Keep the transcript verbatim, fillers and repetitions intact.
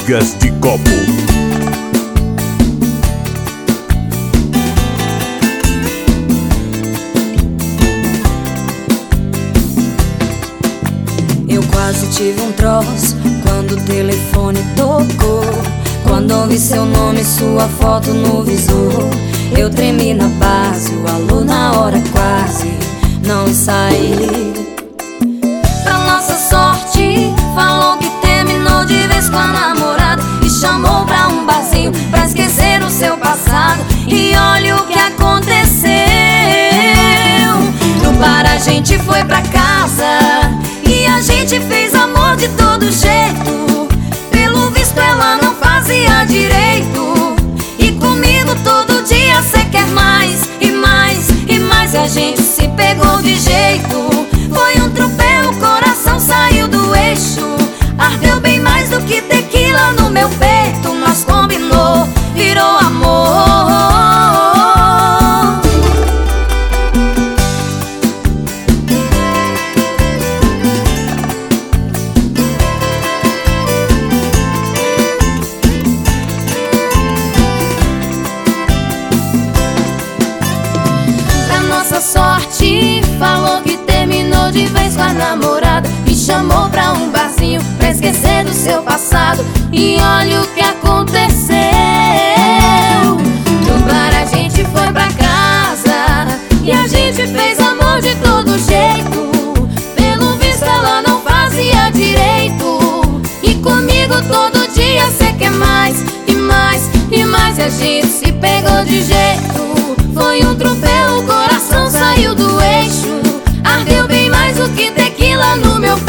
Amigas de Copo. Eu quase tive um troço quando o telefone tocou. Quando ouvi seu nome e sua foto no visor, eu tremi na base, o alô na hora quase não saí. Pra nossa sorte, falou que terminou de vez com a namorada e chamou pra um barzinho pra esquecer o seu passado. E olha o que aconteceu. No bar a gente foi pra casa e a gente fez amor de todo jeito. Pelo visto ela não fazia direito, e comigo todo dia cê quer mais e mais e mais. E a gente se pegou de jeito. Foi um tropel, o coração saiu do eixo. Ardeu bem mais do que tequila no meu peito. Nós combinou, virou amor. Sorte, falou que terminou de vez com a namorada e chamou pra um barzinho pra esquecer do seu passado. E olha o que aconteceu. No bar a gente foi pra casa e a gente fez amor de todo jeito. Pelo visto ela não fazia direito, e comigo todo dia cê quer mais e mais e mais. E a gente se pegou de jeito. Foi um tropel, o coração saiu do eixo. Ardeu bem mais do que tequila no meu